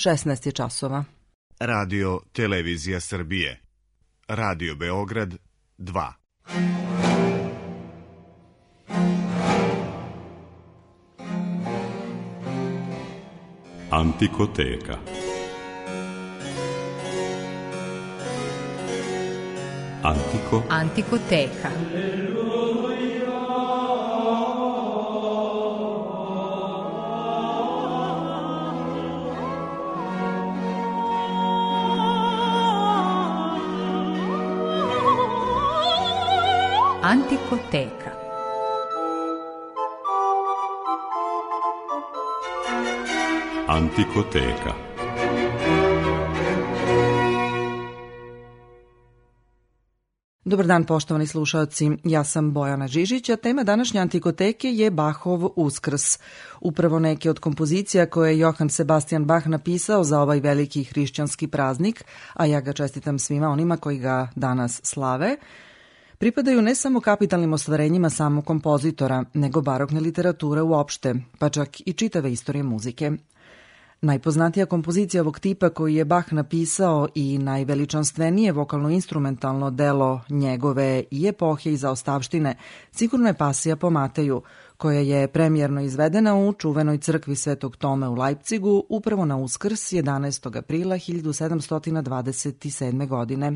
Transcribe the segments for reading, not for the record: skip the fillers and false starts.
16 je časova. Radio Televizija Srbije. Radio Beograd 2. Antikoteka. Antikoteka. Antikoteka. Antikoteka. Dobar dan, poštovani slušalci. Ja sam Bojana Žižić, a tema današnje Antikoteke je Bachov Uskrs. Upravo neke od kompozicija koje je Johann Sebastian Bach napisao za ovaj veliki hrišćanski praznik, a ja ga čestitam svima onima koji ga danas slave, pripadaju ne samo kapitalnim ostvarenjima samog kompozitora, nego barokne literature uopšte, pa čak i čitave istorije muzike. Najpoznatija kompozicija ovog tipa koju je Bach napisao i najveličanstvenije vokalno-instrumentalno delo njegove i epohe i zaostavštine sigurno je Pasija po Mateju, koja je premijerno izvedena u čuvenoj crkvi Svetog Tome u Leipzigu upravo na Uskrs 11. aprila 1727. godine.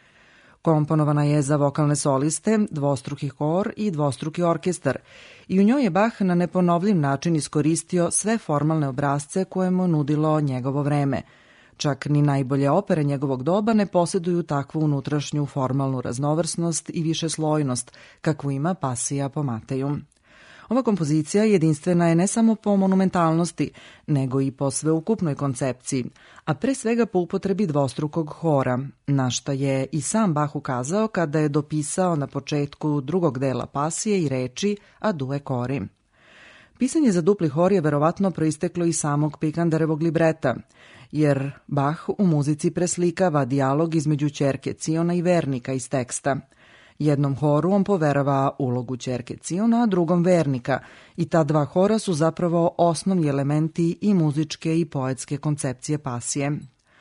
Komponovana je za vokalne soliste, dvostruki hor i dvostruki orkestar i u njoj je Bach na neponovljiv način iskoristio sve formalne obrasce koje mu nudilo njegovo vreme. Čak ni najbolje opere njegovog doba ne posjeduju takvu unutrašnju formalnu raznovrsnost i višeslojnost kakvu ima Pasija po Mateju. Ova kompozicija jedinstvena je ne samo po monumentalnosti, nego i po sveukupnoj koncepciji, a pre svega po upotrebi dvostrukog hora, na šta je i sam Bach ukazao kada je dopisao na početku drugog dela Pasije i reči Adue Cori. Pisanje za dupli hor je verovatno proisteklo iz samog Pikanderevog libreta, jer Bach u muzici preslikava dijalog između ćerke Ciona i vernika iz teksta. Jednom horu on poverava ulogu ćerke Ciona, a drugom vernika, i ta dva hora su zapravo osnovni elementi i muzičke i poetske koncepcije Pasije.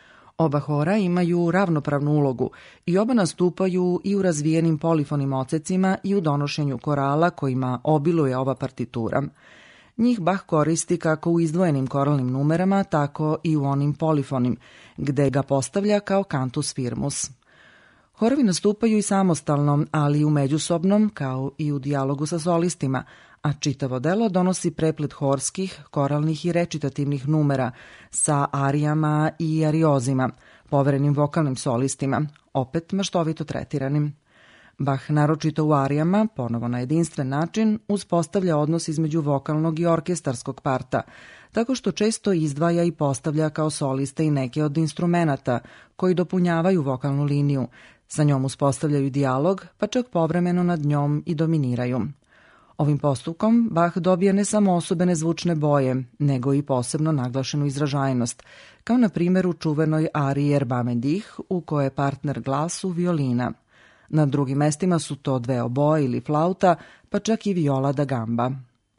Oba hora imaju ravnopravnu ulogu i oba nastupaju i u razvijenim polifonim ocecima i u donošenju korala kojima obiluje ova partitura. Njih Bach koristi kako u izdvojenim koralnim numerama, tako i u onim polifonim, gde ga postavlja kao cantus firmus. Horovi nastupaju i samostalno, ali i u međusobnom, kao i u dijalogu sa solistima, a čitavo delo donosi preplet horskih, koralnih i recitativnih numera sa arijama i ariozima, poverenim vokalnim solistima, opet maštovito tretiranim. Bach naročito u arijama, ponovo na jedinstven način, uspostavlja odnos između vokalnog i orkestarskog parta, tako što često izdvaja i postavlja kao soliste i neke od instrumenata koji dopunjavaju vokalnu liniju, sa njom uspostavljaju dijalog, pa čak povremeno nad njom i dominiraju. Ovim postupkom Bach dobija ne samo osobene zvučne boje, nego i posebno naglašenu izražajnost, kao na primjer u čuvenoj ariji Erbarme dich, u kojoj je partner glasu violina. Na drugim mestima su to dve oboje ili flauta, pa čak i viola da gamba.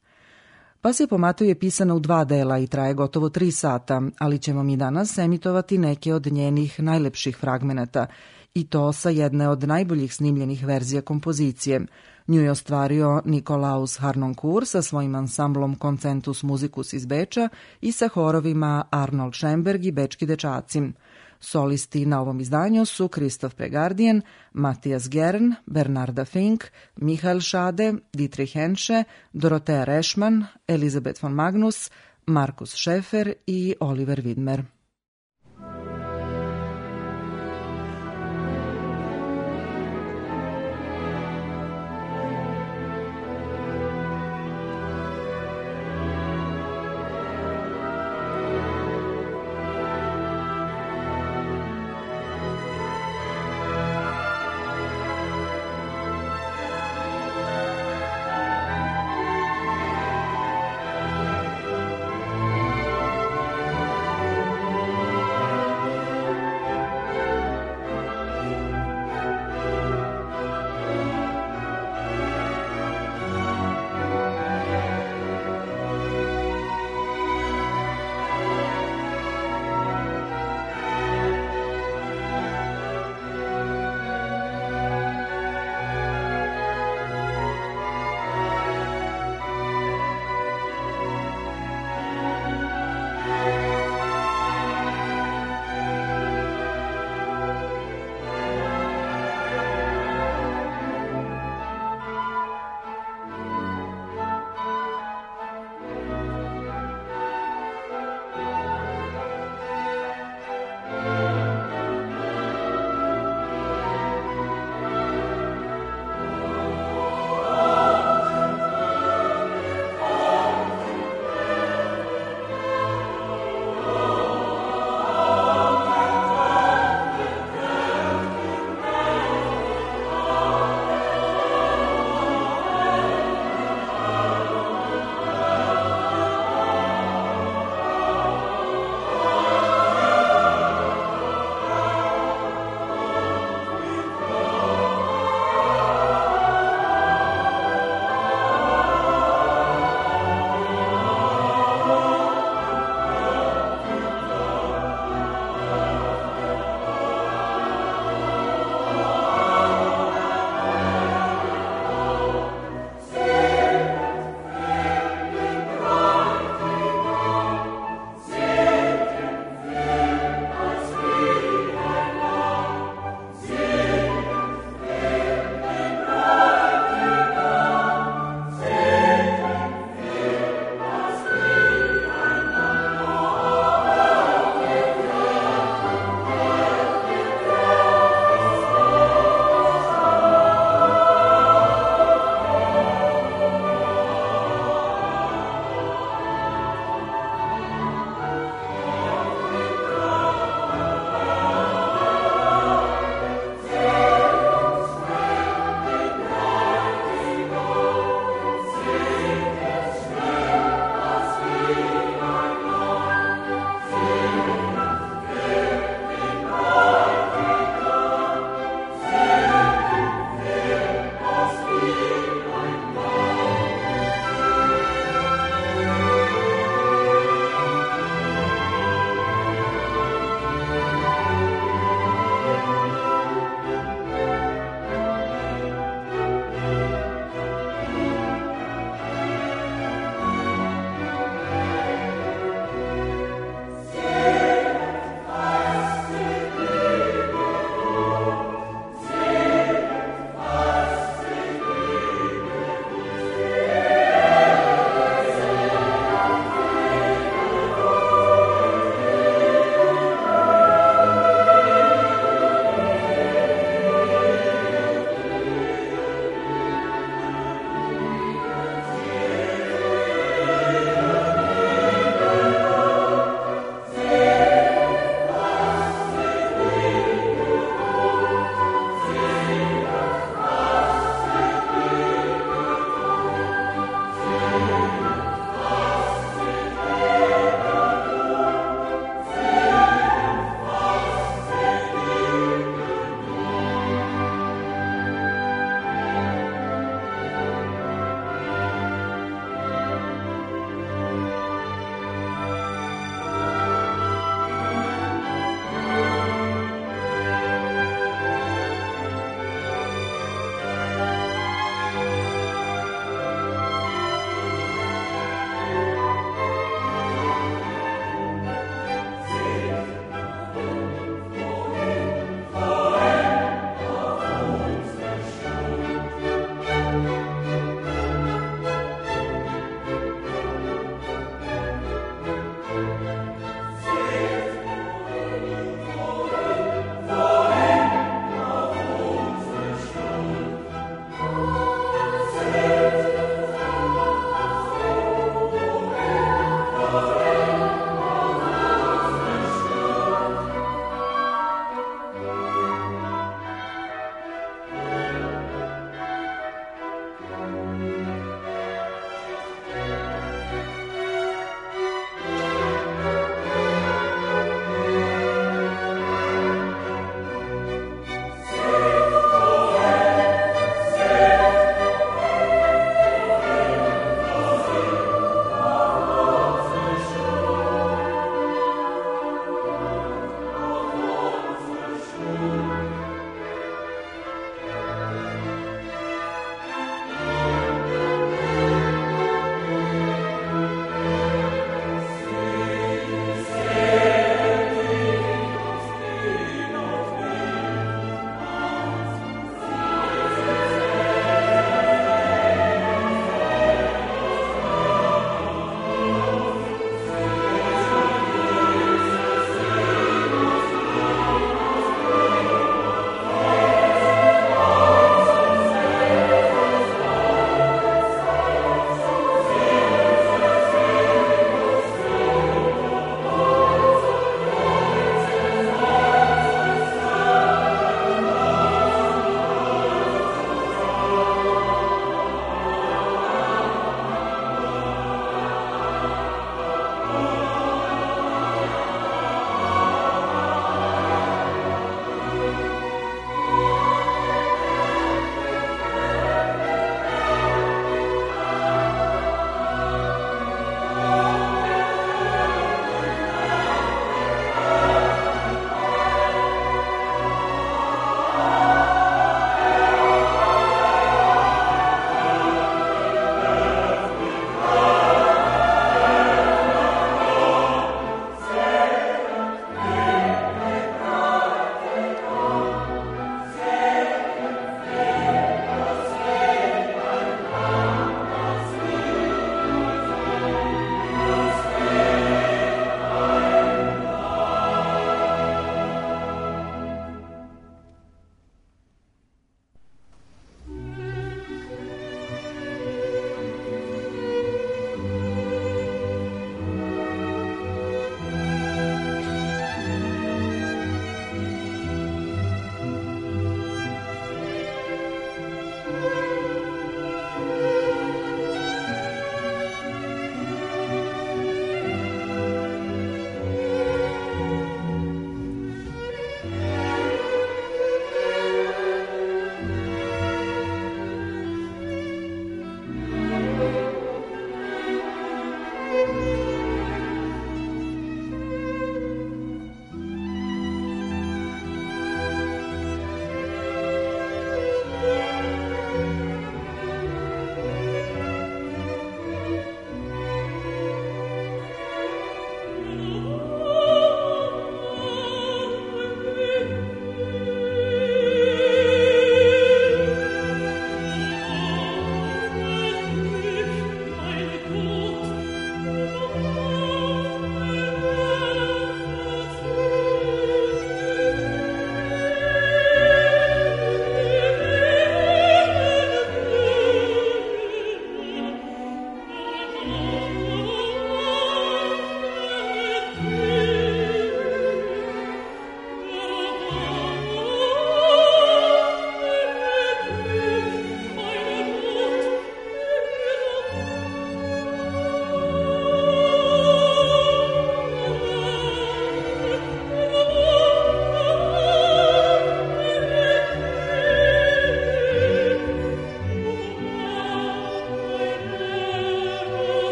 Pasija po Mateju je pisana u dva dela i traje gotovo 3 sata, ali ćemo mi danas emitovati neke od njenih najlepših fragmenata, i to sa jedne od najboljih snimljenih verzija kompozicije. Nju je ostvario Nikolaus Harnoncourt sa svojim ansamblom Concentus Musicus iz Beča i sa horovima Arnold Schoenberg i Bečki dečaci. Solisti na ovom izdanju su Christoph Pregardien, Matthias Gern, Bernarda Fink, Michael Schade, Dietrich Hensche, Dorothea Reschmann, Elisabeth von Magnus, Markus Schäfer i Oliver Widmer.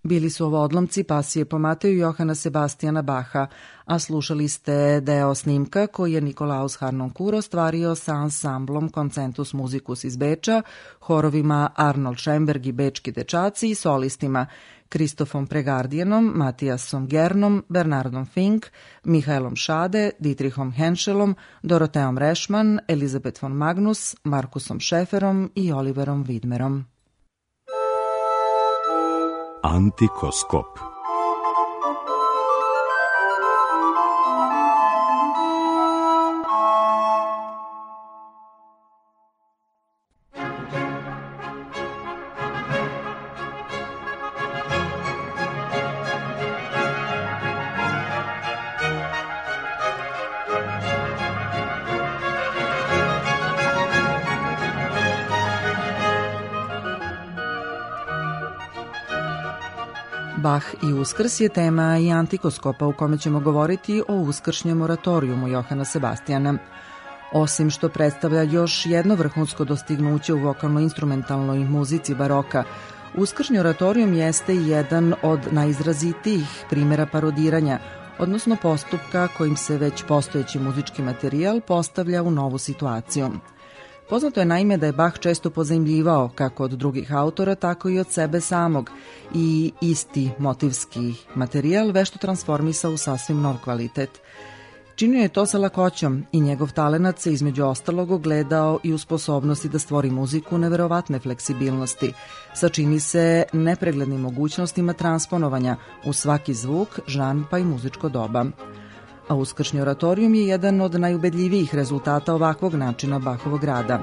Bili su ovo odlomci pasije po Mateju Johana Sebastijana Baha, a slušali ste deo snimka koji je Nikolaus Harnoncourt ostvario sa ansamblom Concentus Musicus iz Beča, horovima Arnold Schoenberg i Bečki dečaci i solistima Kristofom Pregardijenom, Matijasom Gernom, Bernardom Fink, Mihaelom Šade, Dietrichom Henschelom, Doroteom Rešman, Elizabeth von Magnus, Markusom Šeferom i Oliverom Widmerom. Antikoskop. Bach i Uskrs je tema i Antikoskopa u kome ćemo govoriti o uskršnjem oratorijumu Johana Sebastijana. Osim što predstavlja još jedno vrhunsko dostignuće u vokalno-instrumentalnoj muzici baroka, uskršnji oratorijum jeste jedan od najizrazitijih primjera parodiranja, odnosno postupka kojim se već postojeći muzički materijal postavlja u novu situaciju. Poznato je naime da je Bach često pozajmljivao kako od drugih autora, tako i od sebe samog i isti motivski materijal vešto transformisao u sasvim nov kvalitet. Činio je to sa lakoćom i njegov talenat se između ostalog ogledao i u sposobnosti da stvori muziku neverovatne fleksibilnosti, sačini se nepreglednim mogućnostima transponovanja u svaki zvuk, žanr pa i muzičko doba. A uskršnji oratorijum je jedan od najubedljivijih rezultata ovakvog načina Bachovog rada.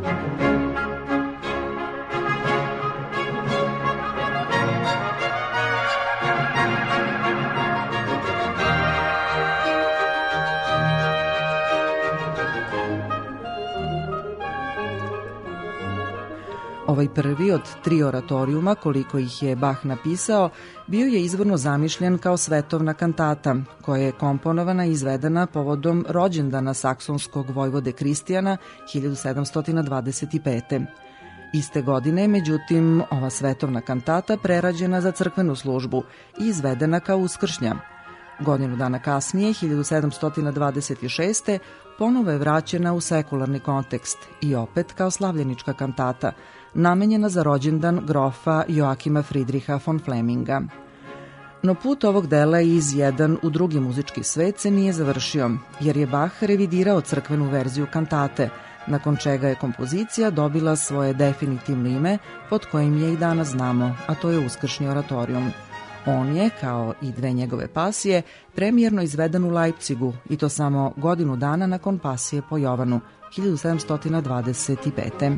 Ovaj prvi od 3 oratorijuma, koliko ih je Bach napisao, bio je izvorno zamišljen kao svetovna kantata, koja je komponovana i izvedena povodom rođendana saksonskog vojvode Kristijana 1725. Iste godine, međutim, ova svetovna kantata prerađena za crkvenu službu i izvedena kao uskršnja. Godinu dana kasnije, 1726. ponovo je vraćena u sekularni kontekst i opet kao slavljenička kantata, namenjena za rođendan grofa Joakima Friedricha von Fleminga. No put ovog dela iz jedan u drugi muzički svet se nije završio, jer je Bach revidirao crkvenu verziju kantate, nakon čega je kompozicija dobila svoje definitivno ime pod kojim je i danas znamo, a to je uskršnji oratorijum. On je, kao i 2 njegove pasije, premijerno izveden u Leipzigu i to samo godinu dana nakon pasije po Jovanu, 1725.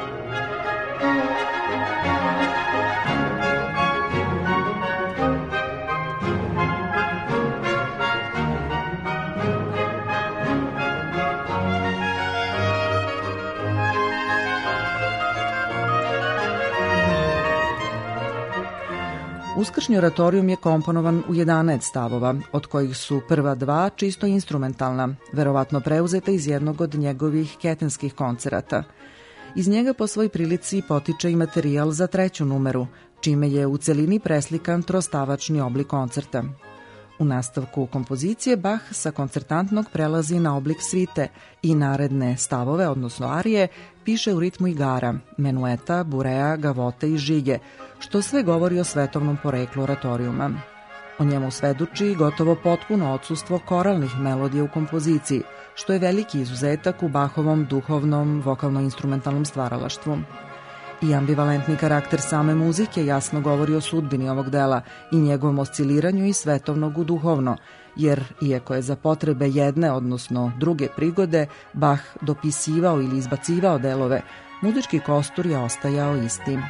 Uskršnji oratorijum je komponovan u 11 stavova, od kojih su prva 2 čisto instrumentalna, verovatno preuzeta iz jednog od njegovih ketenskih koncerata. Iz njega po svoj prilici potiče i materijal za 3. numeru, čime je u celini preslikan trostavačni oblik koncerta. U nastavku kompozicije Bach sa koncertantnog prelazi na oblik svite i naredne stavove, odnosno arije, piše u ritmu igara, menueta, burea, gavote i žige, što sve govori o svetovnom poreklu oratorijuma. O njemu svedoči gotovo potpuno odsustvo koralnih melodija u kompoziciji, što je veliki izuzetak u Bachovom duhovnom vokalno-instrumentalnom stvaralaštvu. I ambivalentni karakter same muzike jasno govori o sudbini ovog dela i njegovom osciliranju iz svetovnog u duhovno, jer iako je za potrebe jedne, odnosno druge prigode, Bach dopisivao ili izbacivao delove, muzički kostur je ostajao isti.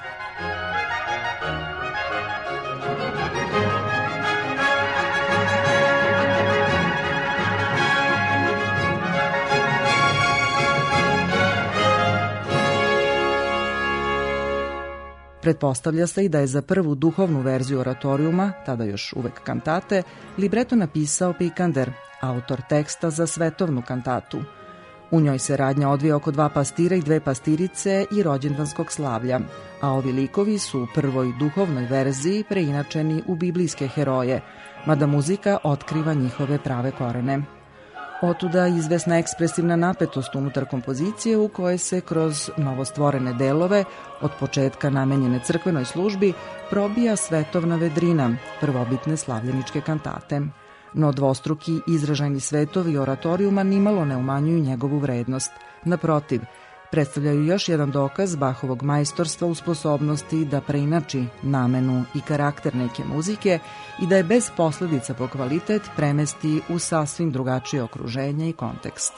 Pretpostavlja se i da je za prvu duhovnu verziju oratorijuma, tada još uvek kantate, libreto napisao Picander, autor teksta za svetovnu kantatu. U njoj se radnja odvija oko 2 pastira i 2 pastirice i rođendanskog slavlja, a ovi likovi su u prvoj duhovnoj verziji preinačeni u biblijske heroje, mada muzika otkriva njihove prave korene. Otuda izvesna ekspresivna napetost unutar kompozicije u kojoj se kroz novostvorene delove, od početka namenjene crkvenoj službi, probija svetovna vedrina, prvobitne slavljeničke kantate. No dvostruki izražajni svetovi oratorijuma nimalo ne umanjuju njegovu vrednost. Naprotiv, predstavljaju još jedan dokaz Bachovog majstorstva u sposobnosti da preinači namenu i karakter neke muzike i da je bez posledica po kvalitet premesti u sasvim drugačije okruženje i kontekst.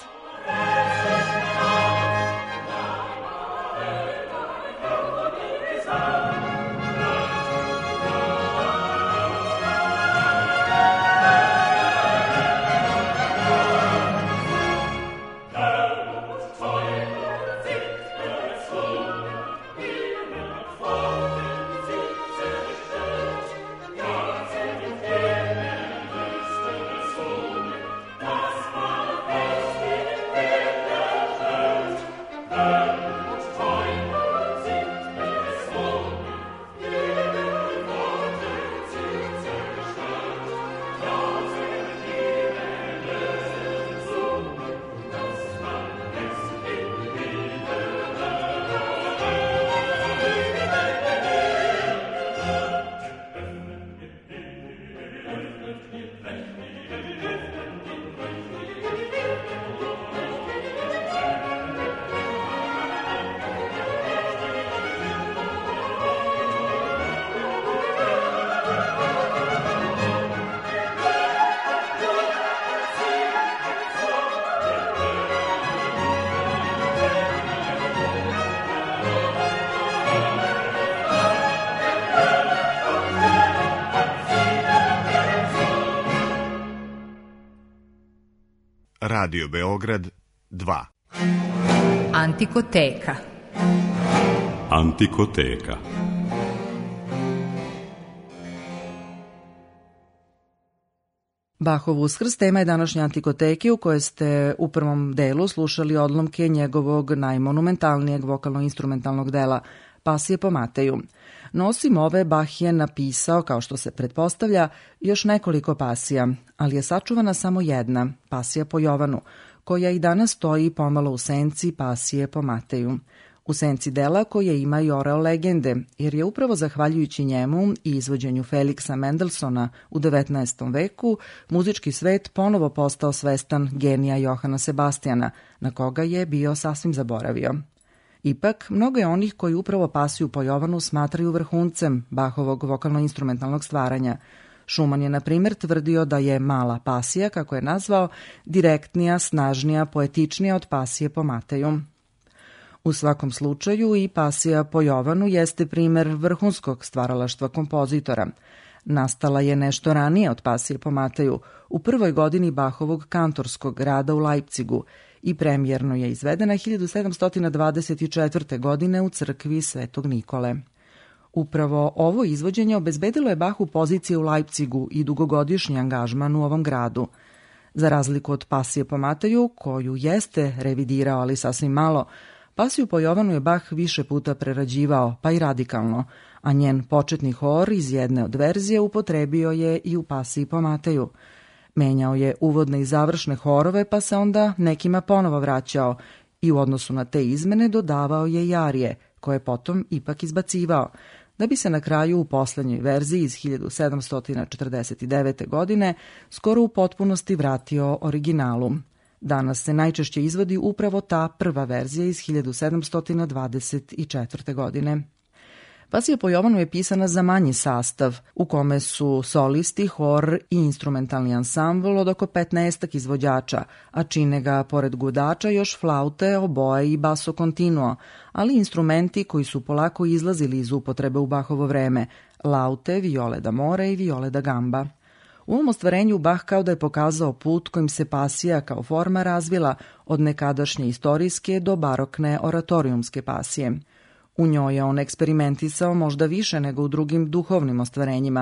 Radio Beograd 2. Antikoteka. Antikoteka. Bachov Uskrs tema je današnje Antikoteke u kojoj ste u prvom delu slušali odlomke njegovog najmonumentalnijeg vokalno-instrumentalnog dela Pasije po Mateju. No osim ove, Bach je napisao, kao što se pretpostavlja, još nekoliko pasija, ali je sačuvana samo jedna, Pasija po Jovanu, koja i danas stoji pomalo u senci Pasije po Mateju. U senci dela koje ima i oreo legende, jer je upravo zahvaljujući njemu i izvođenju Feliksa Mendelsona u 19. veku muzički svet ponovo postao svestan genija Johana Sebastijana, na koga je bio sasvim zaboravio. Ipak, mnogo je onih koji upravo Pasiju po Jovanu smatraju vrhuncem Bachovog vokalno-instrumentalnog stvaranja. Schumann je, na primjer, tvrdio da je mala Pasija, kako je nazvao, direktnija, snažnija, poetičnija od Pasije po Mateju. U svakom slučaju i Pasija po Jovanu jeste primer vrhunskog stvaralaštva kompozitora. Nastala je nešto ranije od Pasije po Mateju, u prvoj godini Bachovog kantorskog rada u Leipzigu, i premijerno je izvedena 1724. godine u crkvi Svetog Nikole. Upravo ovo izvođenje obezbedilo je Bachu pozicije u Leipzigu i dugogodišnji angažman u ovom gradu. Za razliku od Pasije po Mateju, koju jeste revidirao, ali sasvim malo, Pasiju po Jovanu je Bach više puta prerađivao, pa i radikalno, a njen početni hor iz jedne od verzije upotrebio je i u Pasiji po Mateju. Menjao je uvodne i završne horove, pa se onda nekima ponovo vraćao i u odnosu na te izmene dodavao je i arije, koje je potom ipak izbacivao, da bi se na kraju u poslednjoj verziji iz 1749. godine skoro u potpunosti vratio originalu. Danas se najčešće izvodi upravo ta prva verzija iz 1724. godine. Pasija po Jovanu je pisana za manji sastav, u kome su solisti, hor i instrumentalni ansambl od oko 15 izvođača, a čine ga, pored gudača, još flaute, oboe i basso continuo, ali instrumenti koji su polako izlazili iz upotrebe u Bachovo vreme, laute, viole da more i viole da gamba. U ovom ostvarenju Bach kao da je pokazao put kojim se pasija kao forma razvila od nekadašnje istorijske do barokne oratorijumske pasije. U njoj je on eksperimentisao možda više nego u drugim duhovnim ostvarenjima,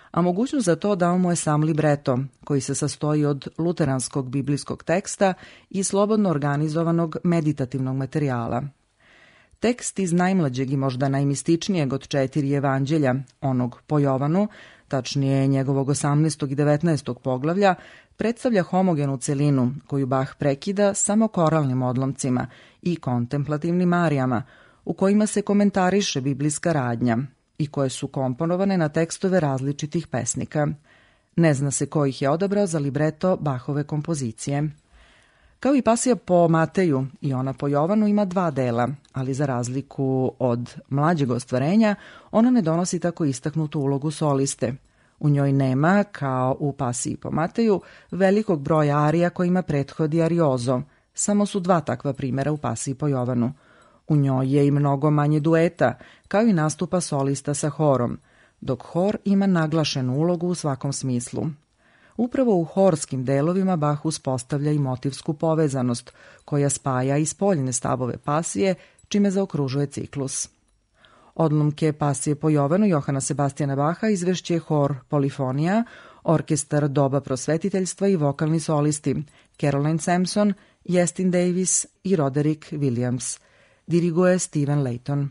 a mogućnost za to dao mu je sam libreto, koji se sastoji od luteranskog biblijskog teksta i slobodno organizovanog meditativnog materijala. Tekst iz najmlađeg i možda najmističnijeg od 4 evanđelja, onog po Jovanu, tačnije njegovog 18. i 19. poglavlja, predstavlja homogenu celinu koju Bach prekida samo koralnim odlomcima i kontemplativnim arijama, u kojima se komentariše biblijska radnja i koje su komponovane na tekstove različitih pesnika. Ne zna se ko ih je odabrao za libreto Bachove kompozicije. Kao i pasija po Mateju i ona po Jovanu ima 2 dela, ali za razliku od mlađeg ostvarenja, ona ne donosi tako istaknutu ulogu soliste. U njoj nema, kao u pasiji po Mateju, velikog broja arija kojima prethodi ariozo, samo su 2 takva primjera u pasiji po Jovanu. U njoj je i mnogo manje dueta, kao i nastupa solista sa horom, dok hor ima naglašenu ulogu u svakom smislu. Upravo u horskim delovima Bach uspostavlja i motivsku povezanost, koja spaja i spoljne stavove pasije, čime zaokružuje ciklus. Odlomke pasije po Jovanu Johana Sebastijana Bacha izvešće hor Polifonija, orkestar Doba prosvetiteljstva i vokalni solisti Caroline Sampson, Justin Davis i Roderick Williams. Diriguje Steven Layton.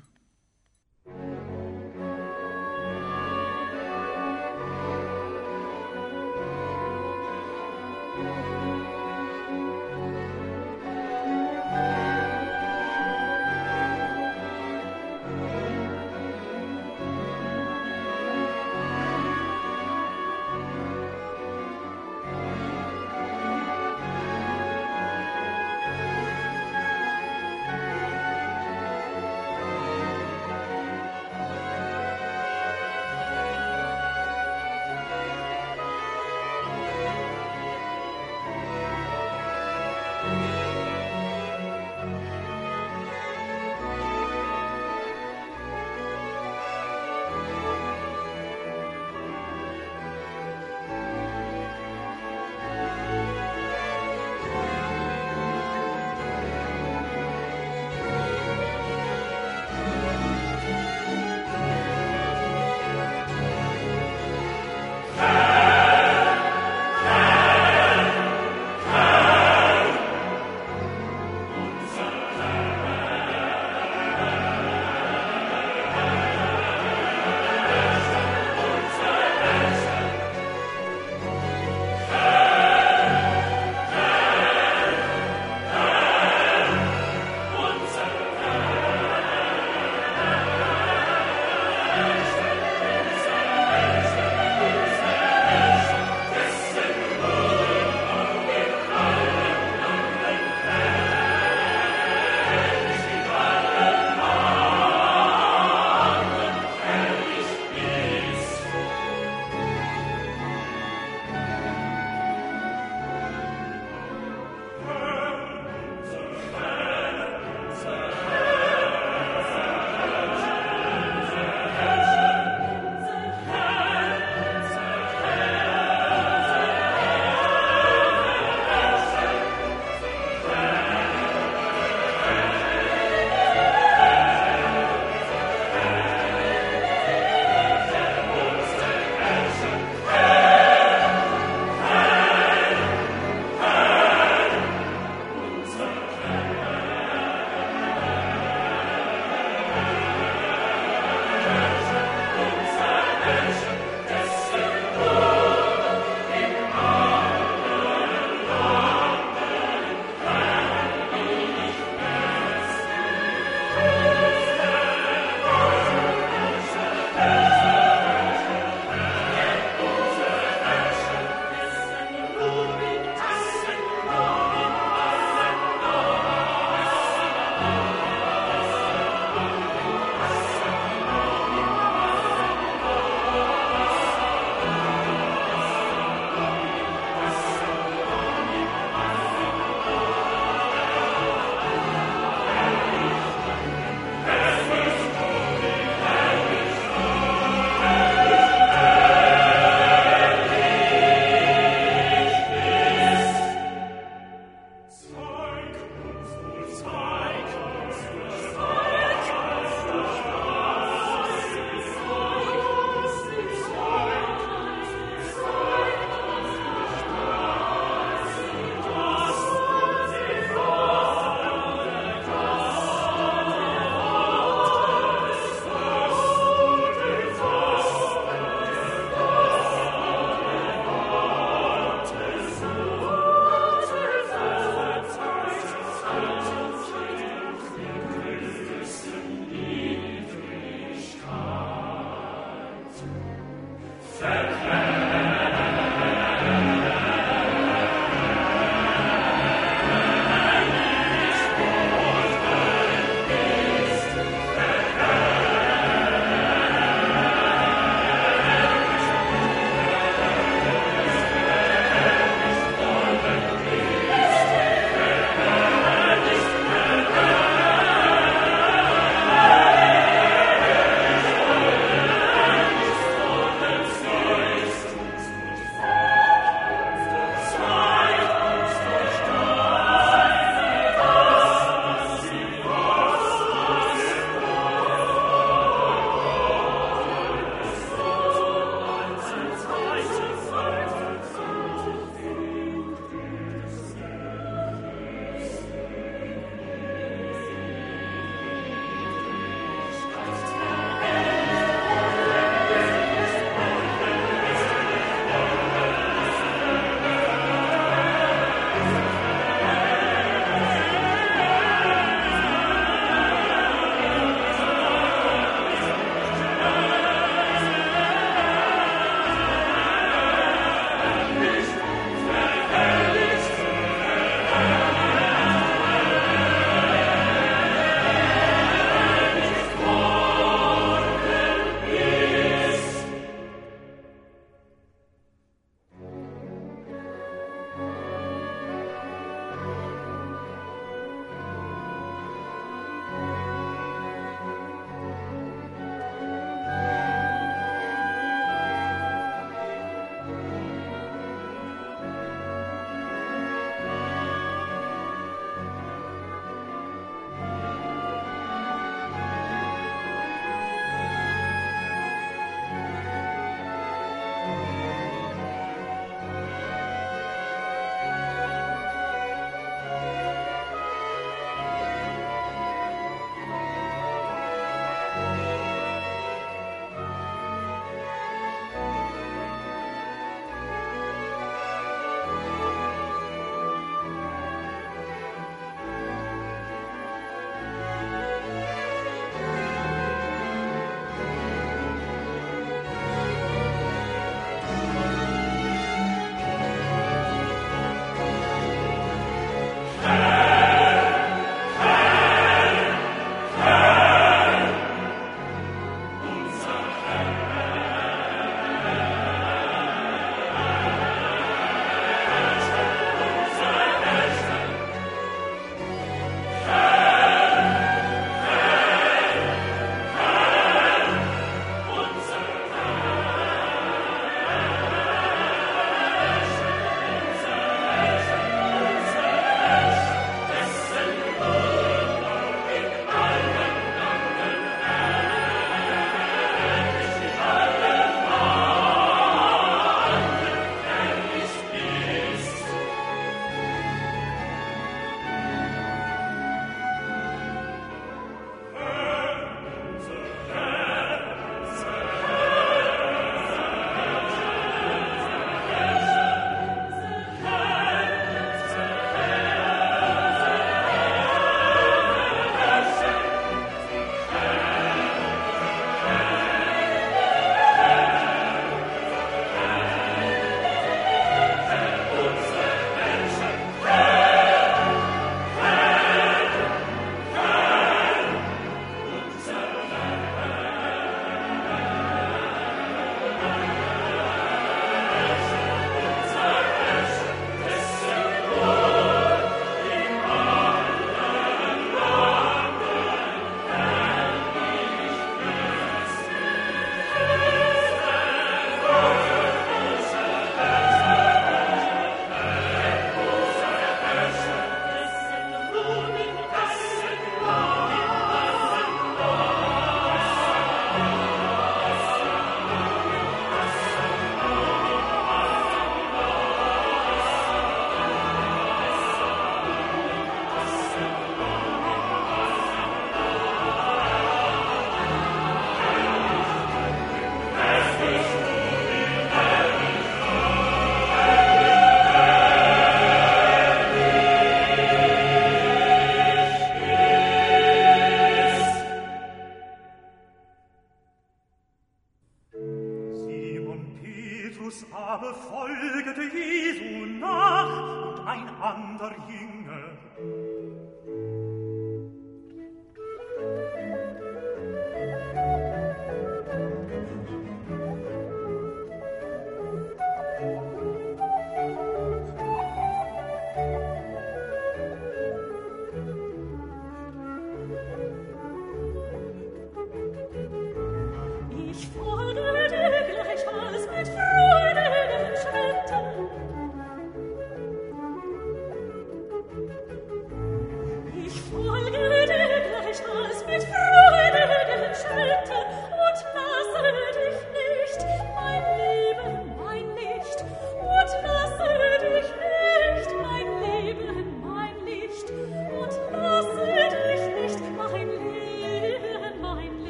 folgete Jesu nach und ein ander Jünger.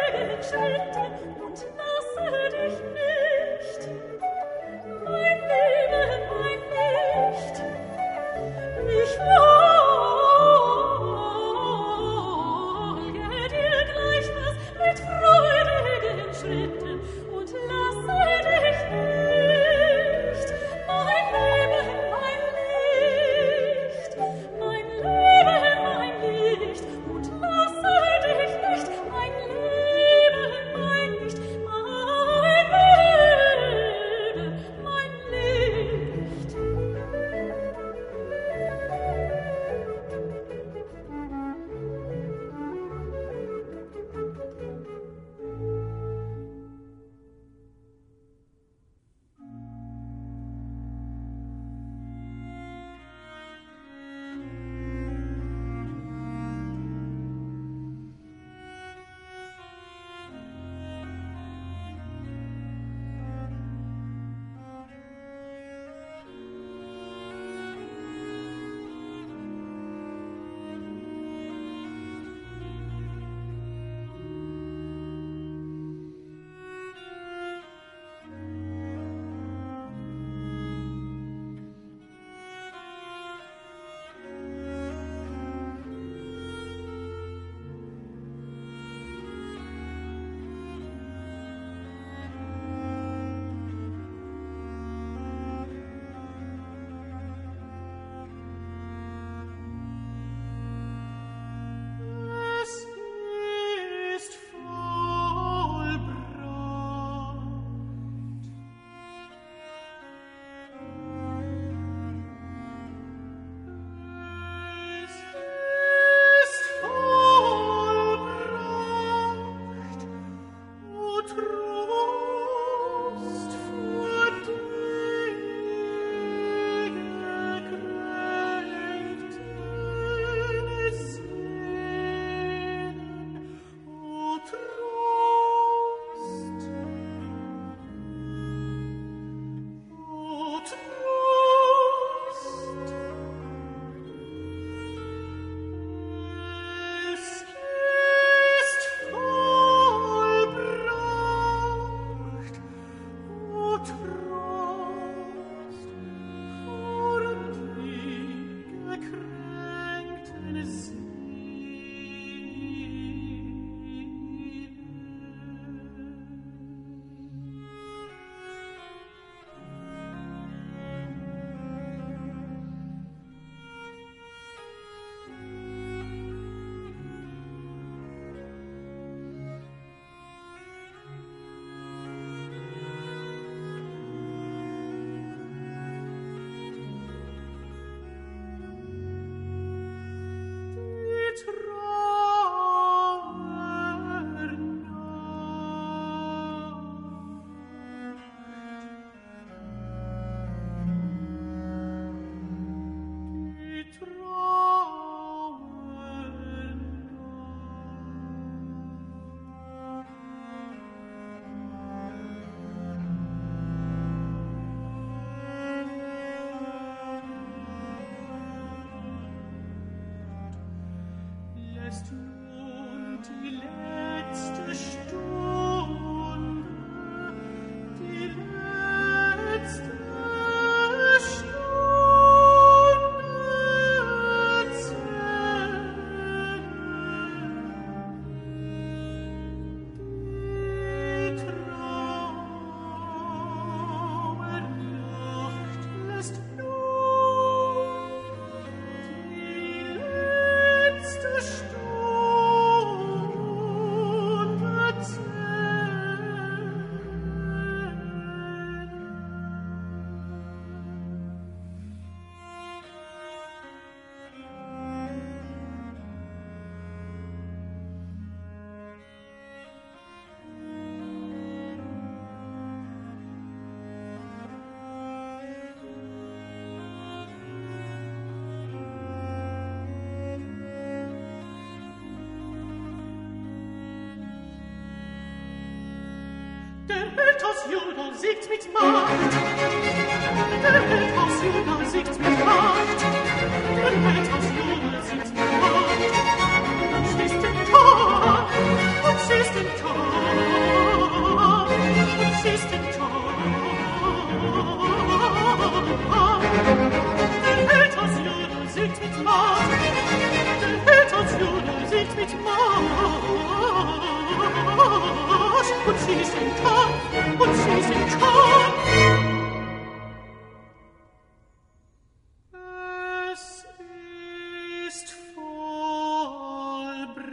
Und lasse dich nicht, mein Leben. Juda singt mit Macht. Der Held aus Juda singt mit Macht. Der Held aus Juda singt mit Macht. Und schießt im Tor, und schießt im Tor, und schießt im Tor. Der Held aus Juda singt mit Macht. Der Held aus Juda singt mit Macht. Und schießt im Tor, und schießt im Tor. Es ist vollbracht.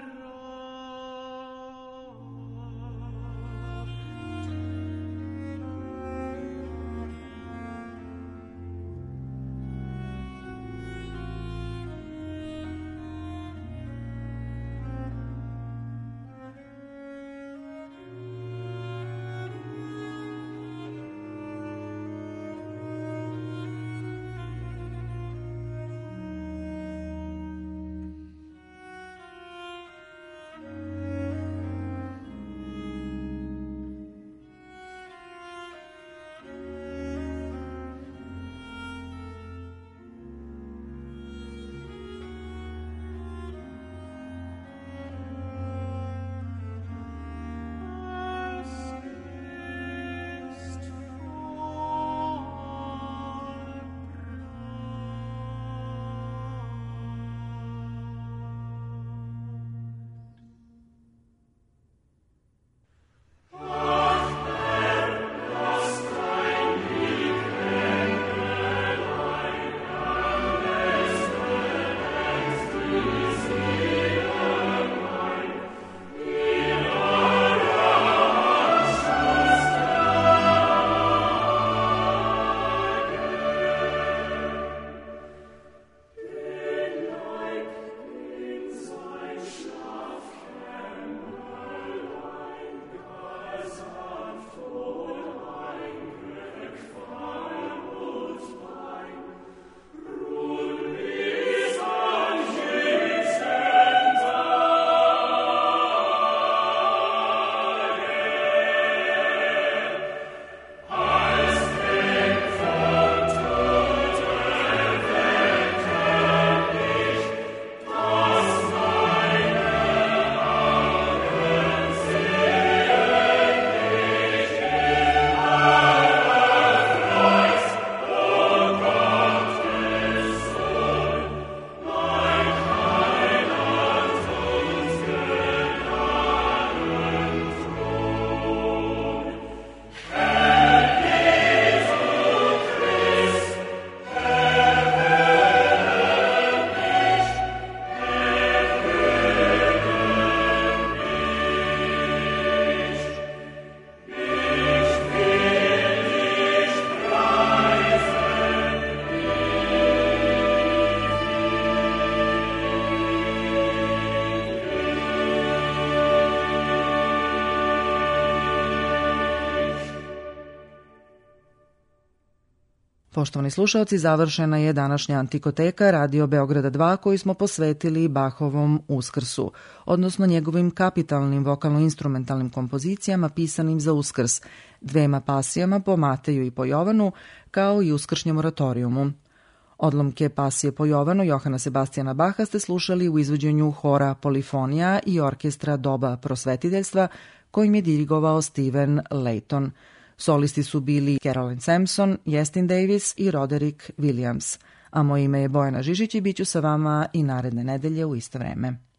Poštovani slušalci, završena je današnja Antikoteka Radio Beograda 2 koju smo posvetili Bachovom Uskrsu, odnosno njegovim kapitalnim vokalno-instrumentalnim kompozicijama pisanim za Uskrs, dvema pasijama po Mateju i po Jovanu, kao i uskršnjem oratorijumu. Odlomke pasije po Jovanu Johana Sebastijana Baha ste slušali u izvođenju hora Polifonija i orkestra Doba prosvetiteljstva kojim je dirigovao Steven Layton. Solisti su bili Carolyn Sampson, Justin Davis i Roderick Williams. A moje ime je Bojana Žižić i bit ću sa vama i naredne nedelje u isto vreme.